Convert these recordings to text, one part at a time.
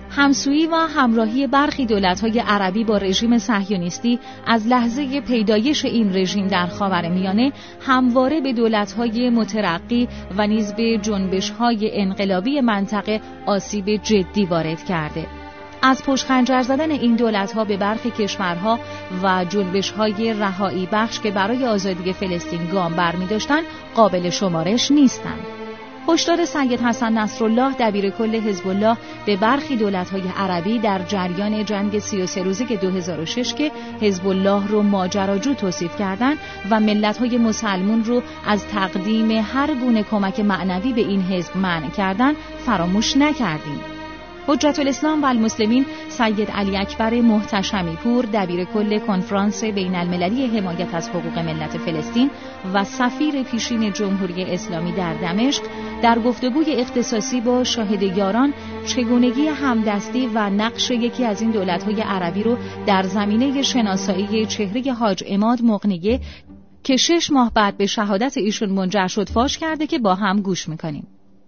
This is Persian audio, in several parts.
همسویی و همراهی برخی دولت‌های عربی با رژیم صهیونیستی از لحظه پیدایش این رژیم در خاورمیانه همواره به دولت‌های مترقی و نیز به جنبش‌های انقلابی منطقه آسیب جدی وارد کرده. از پشت خنجر زدن این دولت‌ها به برخی کشورها و جنبش‌های رهایی بخش که برای آزادی فلسطین گام برمی‌داشتند قابل شمارش نیستند. هشدار سید حسن نصرالله دبیر کل حزب الله به برخی دولت‌های عربی در جریان جنگ 33 روزه 2006 که حزب الله رو ماجراجو توصیف کردند و ملت‌های مسلمون رو از تقدیم هر گونه کمک معنوی به این حزب منع کردند فراموش نکردیم. حجت الاسلام و المسلمین سید علی اکبر محتشمی پور دبیر کل کنفرانس بین المللی حمایت از حقوق ملت فلسطین و سفیر پیشین جمهوری اسلامی در دمشق در گفتگوی اختصاصی با شاهدیاران چگونگی همدستی و نقش یکی از این دولت‌های عربی رو در زمینه شناسایی چهره حاج عماد مقنیه که 6 ماه بعد به شهادت ایشون منجر شد فاش کرده که با هم گوش می‌کنیم.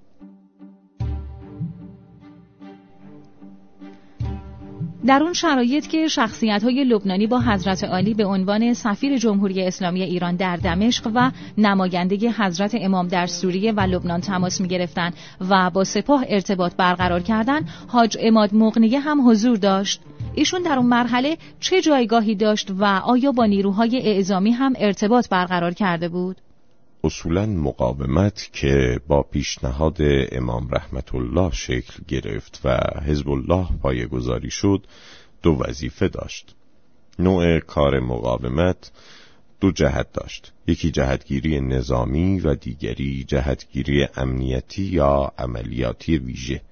در اون شرایط که شخصیت‌های لبنانی با حضرت عالی به عنوان سفیر جمهوری اسلامی ایران در دمشق و نماینده حضرت امام در سوریه و لبنان تماس می‌گرفتند و با سپاه ارتباط برقرار کردند، حاج عماد مقنیه هم حضور داشت. ایشون در اون مرحله چه جایگاهی داشت و آیا با نیروهای اعزامی هم ارتباط برقرار کرده بود؟ اصولاً مقاومت که با پیشنهاد امام رحمت الله شکل گرفت و حزب الله پایه‌گذاری شد 2 وظیفه داشت. نوع کار مقاومت 2 جهت داشت، یکی جهتگیری نظامی و دیگری جهتگیری امنیتی یا عملیاتی ویژه.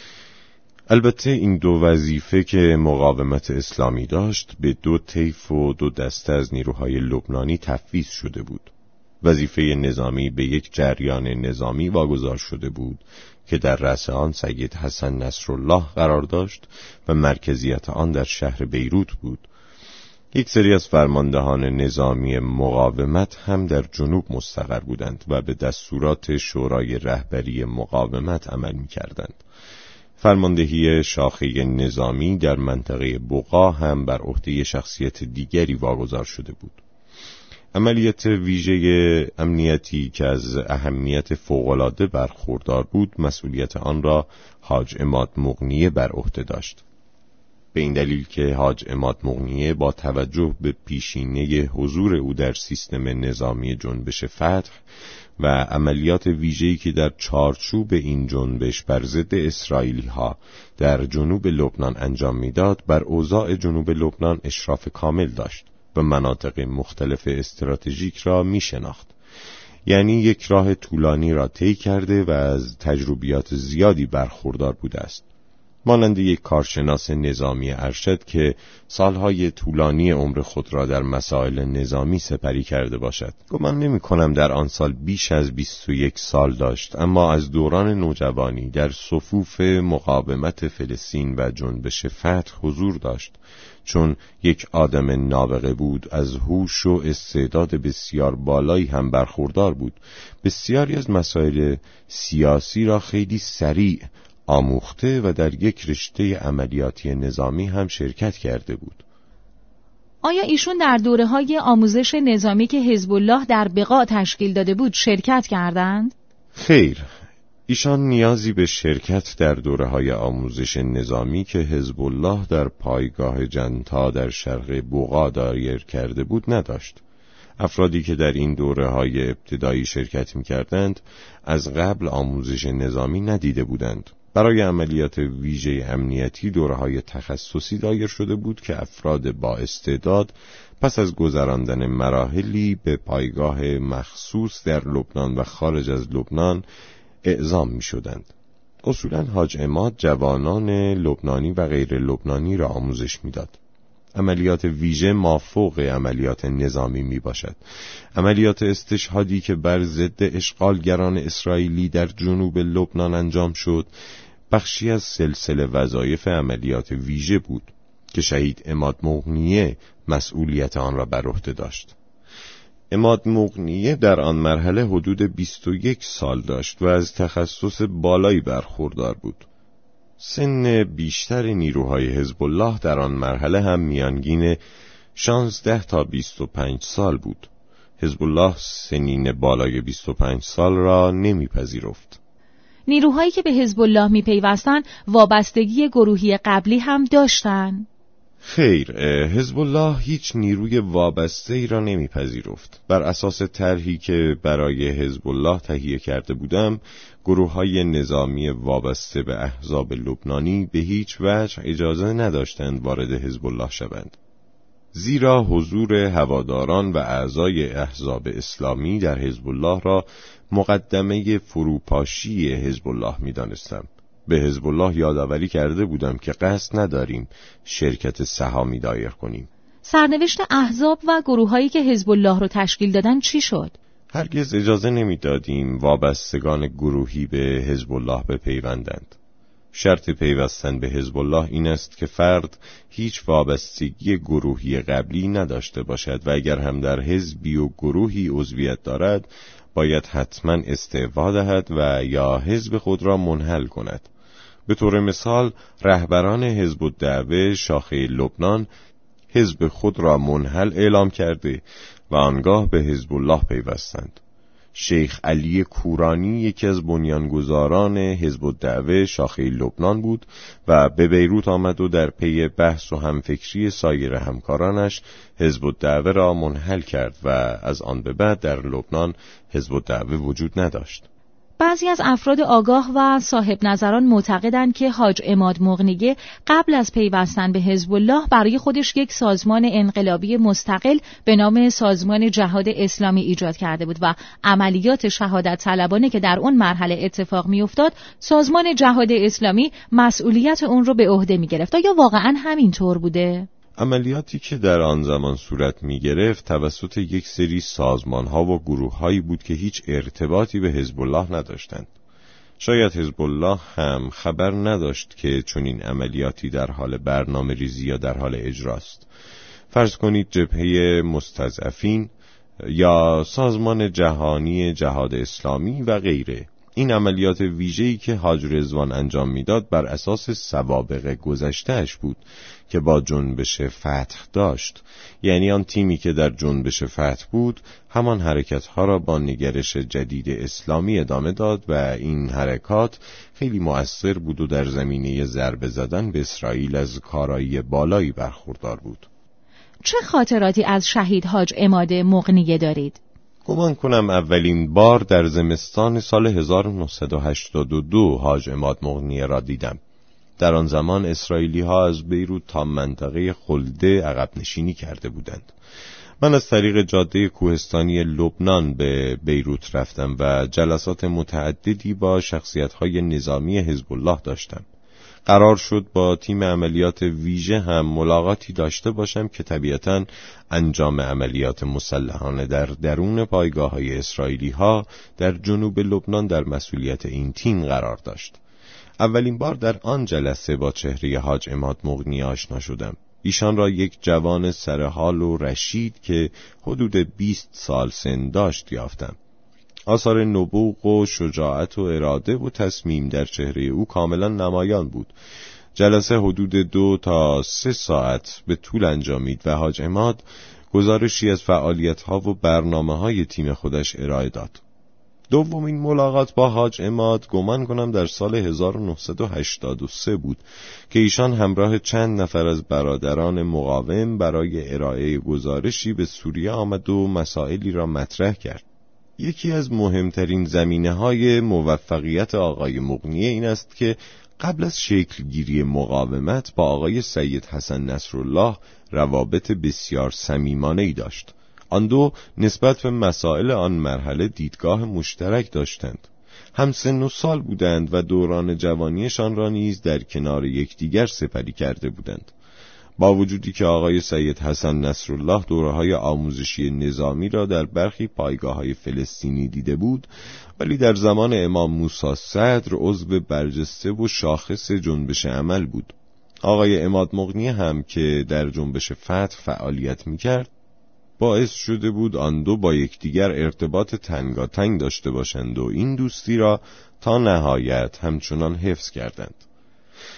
البته این 2 وظیفه که مقاومت اسلامی داشت به 2 طیف و 2 دسته از نیروهای لبنانی تفویض شده بود. وظیفه نظامی به یک جریان نظامی واگذار شده بود که در رأس آن سید حسن نصرالله قرار داشت و مرکزیت آن در شهر بیروت بود. یک سری از فرماندهان نظامی مقاومت هم در جنوب مستقر بودند و به دستورات شورای رهبری مقاومت عمل می‌کردند. فرماندهی شاخه نظامی در منطقه بقا هم بر عهده شخصیت دیگری واگذار شده بود. عملیات ویژه امنیتی که از اهمیت فوق‌العاده برخوردار بود، مسئولیت آن را حاج عماد مقنیه بر عهده داشت. به این دلیل که حاج عماد مقنیه با توجه به پیشینه حضور او در سیستم نظامی جنبش فتح و عملیات ویژه‌ای که در چارچوب این جنبش بر ضد اسرائیلی‌ها در جنوب لبنان انجام می‌داد، بر اوضاع جنوب لبنان اشراف کامل داشت و مناطق مختلف استراتژیک را می شناخت. یعنی یک راه طولانی را طی کرده و از تجربیات زیادی برخوردار بوده است. مانند یک کارشناس نظامی ارشد که سالهای طولانی عمر خود را در مسائل نظامی سپری کرده باشد. گمان نمی کنم در آن سال بیش از 21 سال داشت، اما از دوران نوجوانی در صفوف مقاومت فلسطین و جنبش فتح حضور داشت. چون یک آدم نابغه بود، از هوش و استعداد بسیار بالایی هم برخوردار بود. بسیاری از مسائل سیاسی را خیلی سریع آموخته و در یک رشته عملیاتی نظامی هم شرکت کرده بود. آیا ایشون در دوره‌های آموزش نظامی که حزب الله در بقا تشکیل داده بود شرکت کردند؟ خیر، ایشان نیازی به شرکت در دوره‌های آموزش نظامی که حزب الله در پایگاه جنتا در شرق بقا دایر کرده بود نداشت. افرادی که در این دوره‌های ابتدایی شرکت می‌کردند از قبل آموزش نظامی ندیده بودند. برای عملیات ویژه امنیتی دوره‌های تخصصی دایر شده بود که افراد با استعداد پس از گذراندن مراحلی به پایگاه مخصوص در لبنان و خارج از لبنان اعزام می شدند. اصولاً حاج عماد جوانان لبنانی و غیر لبنانی را آموزش می داد. عملیات ویژه مافوق عملیات نظامی می باشد. عملیات استشهادی که بر ضد اشغالگران اسرائیلی در جنوب لبنان انجام شد، بخشی از سلسله وظایف عملیات ویژه بود که شهید عماد مقنیه مسئولیت آن را بر عهده داشت. عماد مقنیه در آن مرحله حدود 21 سال داشت و از تخصص بالایی برخوردار بود. سن بیشتر نیروهای حزب الله در آن مرحله هم میانگین 16 تا 25 سال بود. حزب الله سنین بالای 25 سال را نمیپذیرفت. نیروهایی که به حزب الله میپیوستند وابستگی گروهی قبلی هم داشتند؟ خیر، حزب الله هیچ نیروی وابسته ای را نمیپذیرفت. بر اساس طرحی که برای حزب الله تهیه کرده بودم، گروه‌های نظامی وابسته به احزاب لبنانی به هیچ وجه اجازه نداشتند وارد حزب الله شوند، زیرا حضور هواداران و اعضای احزاب اسلامی در حزب الله را مقدمه فروپاشی حزب الله می‌دانستم. به حزب الله یادآوری کرده بودم که قصد نداریم شرکت سهامی دایر کنیم. سرنوشت احزاب و گروه‌هایی که حزب الله رو تشکیل دادن چی شد؟ هرگز اجازه نمیدادیم وابستگان گروهی به حزب الله بپیوندند. شرط پیوستن به حزب الله این است که فرد هیچ وابستگی گروهی قبلی نداشته باشد و اگر هم در حزبی و گروهی عضویت دارد باید حتما استعفا دهد و یا حزب خود را منحل کند. به طور مثال رهبران حزب الدعوه شاخه لبنان حزب خود را منحل اعلام کرده و آنگاه به حزب الله پیوستند. شیخ علی کورانی یکی از بنیانگذاران حزب الدعوه شاخه لبنان بود و به بیروت آمد و در پی بحث و همفکری سایر همکارانش حزب الدعوه را منحل کرد و از آن به بعد در لبنان حزب الدعوه وجود نداشت. بعضی از افراد آگاه و صاحب نظران معتقدند که حاج عماد مغنیه قبل از پیوستن به حزب الله برای خودش یک سازمان انقلابی مستقل به نام سازمان جهاد اسلامی ایجاد کرده بود و عملیات شهادت طلبانه که در اون مرحله اتفاق میافتاد سازمان جهاد اسلامی مسئولیت اون رو به عهده میگرفت. یا واقعا همین طور بوده؟ عملیاتی که در آن زمان صورت می گرفت توسط یک سری سازمان‌ها و گروه‌هایی بود که هیچ ارتباطی به حزب الله نداشتند. شاید حزب الله هم خبر نداشت که چنین عملیاتی در حال برنامه‌ریزی یا در حال اجراست. فرض کنید جبهه مستضعفین یا سازمان جهانی جهاد اسلامی و غیره. این عملیات ویژه‌ای که حاج رضوان انجام میداد بر اساس سوابق گذشته‌اش بود که با جنبش فتح داشت. یعنی آن تیمی که در جنبش فتح بود همان حرکت‌ها را با نگرش جدید اسلامی ادامه داد و این حرکات خیلی مؤثر بود و در زمینه ضربه زدن به اسرائیل از کارایی بالایی برخوردار بود. چه خاطراتی از شهید حاج عماد مغنیه دارید؟ گمان کنم اولین بار در زمستان سال 1982 حاج عماد مغنیه را دیدم. در آن زمان اسرائیلی ها از بیروت تا منطقه خلده عقب نشینی کرده بودند. من از طریق جاده کوهستانی لبنان به بیروت رفتم و جلسات متعددی با شخصیت‌های نظامی حزب الله داشتم. قرار شد با تیم عملیات ویژه هم ملاقاتی داشته باشم که طبیعتاً انجام عملیات مسلحانه در درون پایگاه‌های اسرائیلی‌ها در جنوب لبنان در مسئولیت این تیم قرار داشت. اولین بار در آن جلسه با چهره حاج عماد مغنیه آشنا شدم. ایشان را یک جوان سرحال و رشید که حدود 20 سال سن داشت یافتم. آثار نبوغ و شجاعت و اراده و تصمیم در چهره او کاملا نمایان بود. جلسه حدود 2 تا 3 ساعت به طول انجامید و حاج عماد گزارشی از فعالیت‌ها و برنامه‌های تیم خودش ارائه داد. دومین ملاقات با حاج عماد گمان کنم در سال 1983 بود که ایشان همراه چند نفر از برادران مقاوم برای ارائه گزارشی به سوریه آمد و مسائلی را مطرح کرد. یکی از مهمترین زمینه‌های موفقیت آقای مغنیه این است که قبل از شکلگیری مقاومت با آقای سید حسن نصرالله روابط بسیار صمیمانه‌ای داشت. آن دو نسبت به مسائل آن مرحله دیدگاه مشترک داشتند. هم سن و سال بودند و دوران جوانیشان را نیز در کنار یکدیگر سپری کرده بودند. با وجودی که آقای سید حسن نصرالله دوره‌های آموزشی نظامی را در برخی پایگاه‌های فلسطینی دیده بود، ولی در زمان امام موسی صدر عضو برجسته و شاخص جنبش عمل بود. آقای عماد مغنیه هم که در جنبش فتح فعالیت می‌کرد، باعث شده بود آن دو با یکدیگر ارتباط تنگاتنگ داشته باشند و این دوستی را تا نهایت همچنان حفظ کردند.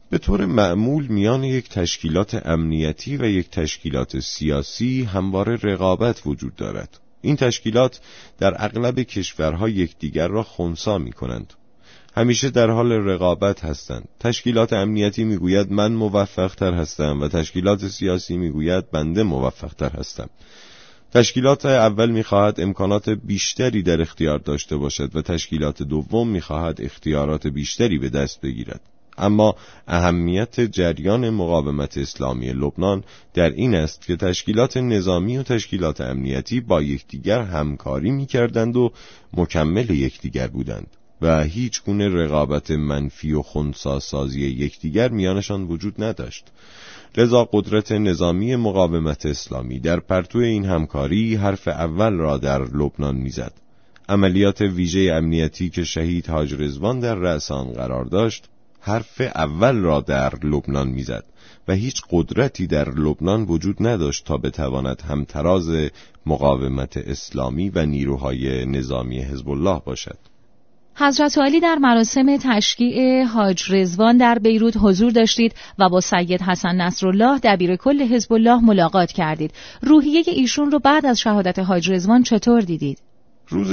به طور معمول میان یک تشکیلات امنیتی و یک تشکیلات سیاسی همواره رقابت وجود دارد. این تشکیلات در اغلب کشورها یکدیگر را خنثی می‌کنند. همیشه در حال رقابت هستند. تشکیلات امنیتی میگوید من موفق‌تر هستم و تشکیلات سیاسی میگوید بنده موفق‌تر هستم. تشکیلات اول میخواهد امکانات بیشتری در اختیار داشته باشد و تشکیلات دوم میخواهد اختیارات بیشتری به دست بگیرد. اما اهمیت جریان مقاومت اسلامی لبنان در این است که تشکیلات نظامی و تشکیلات امنیتی با یکدیگر همکاری میکردند و مکمل یکدیگر بودند و هیچ گونه رقابت منفی و خنثی سازی یکدیگر میانشان وجود نداشت. لذا قدرت نظامی مقاومت اسلامی در پرتو این همکاری حرف اول را در لبنان میزد. عملیات ویژه امنیتی که شهید حاج رضوان در رأس آن قرار داشت حرف اول را در لبنان میزد و هیچ قدرتی در لبنان وجود نداشت تا بتواند همتراز مقاومت اسلامی و نیروهای نظامی حزب الله باشد. حضرت عالی در مراسم تشییع حاج رضوان در بیروت حضور داشتید و با سید حسن نصرالله دبیر کل حزب الله ملاقات کردید. روحیه ایشون رو بعد از شهادت حاج رضوان چطور دیدید؟ روز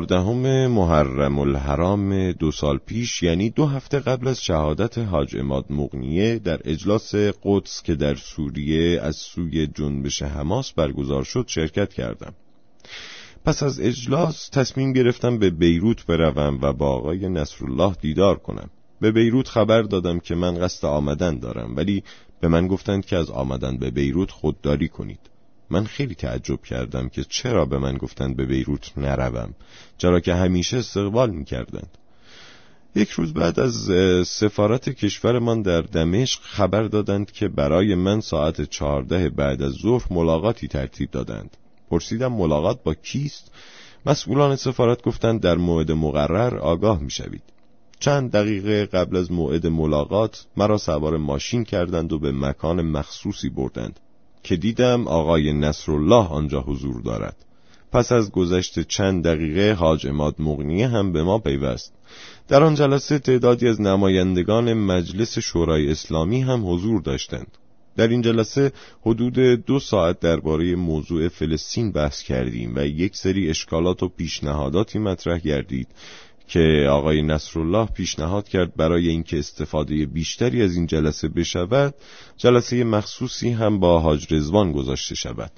14 محرم الحرام 2 سال پیش، یعنی 2 هفته قبل از شهادت حاج عماد مغنیه، در اجلاس قدس که در سوریه از سوی جنبش حماس برگزار شد شرکت کردم. پس از اجلاس تصمیم گرفتم به بیروت بروم و با آقای نصرالله دیدار کنم. به بیروت خبر دادم که من قصد آمدن دارم، ولی به من گفتند که از آمدن به بیروت خودداری کنید. من خیلی تعجب کردم که چرا به من گفتند به بیروت نروم، چرا که همیشه استقبال می‌کردند. 1 روز بعد از سفارت کشورمان در دمشق خبر دادند که برای من ساعت 14 بعد از ظهر ملاقاتی ترتیب دادند. پرسیدم ملاقات با کیست؟ مسئولان سفارت گفتند در موعد مقرر آگاه می‌شوید. چند دقیقه قبل از موعد ملاقات مرا سوار ماشین کردند و به مکان مخصوصی بردند که دیدم آقای نصرالله آنجا حضور دارد. پس از گذشت چند دقیقه حاج عماد مغنیه هم به ما پیوست. در آن جلسه تعدادی از نمایندگان مجلس شورای اسلامی هم حضور داشتند. در این جلسه حدود 2 ساعت درباره موضوع فلسطین بحث کردیم و یک سری اشکالات و پیشنهاداتی مطرح گردید که آقای نصرالله پیشنهاد کرد برای اینکه استفاده بیشتری از این جلسه بشود، جلسه مخصوصی هم با حاج رضوان گذاشته شود.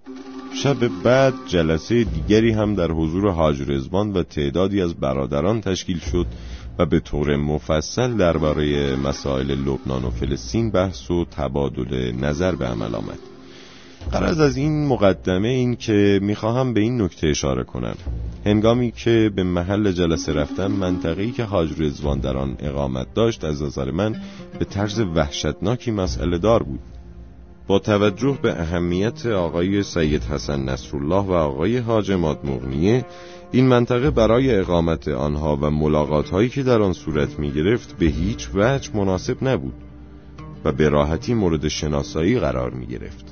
شب بعد جلسه دیگری هم در حضور حاج رضوان و تعدادی از برادران تشکیل شد و به طور مفصل درباره مسائل لبنان و فلسطین بحث و تبادل نظر به عمل آمد. غرض از این مقدمه این که میخواهم به این نکته اشاره کنم: هنگامی که به محل جلسه رفتم، منطقه‌ای که حاج رضوان در آن اقامت داشت از نظر من به طرز وحشتناکی مسئله دار بود. با توجه به اهمیت آقای سید حسن نصرالله و آقای حاج عماد مغنیه، این منطقه برای اقامت آنها و ملاقات‌هایی که در آن صورت می‌گرفت به هیچ وجه مناسب نبود و به راحتی مورد شناسایی قرار می‌گرفت.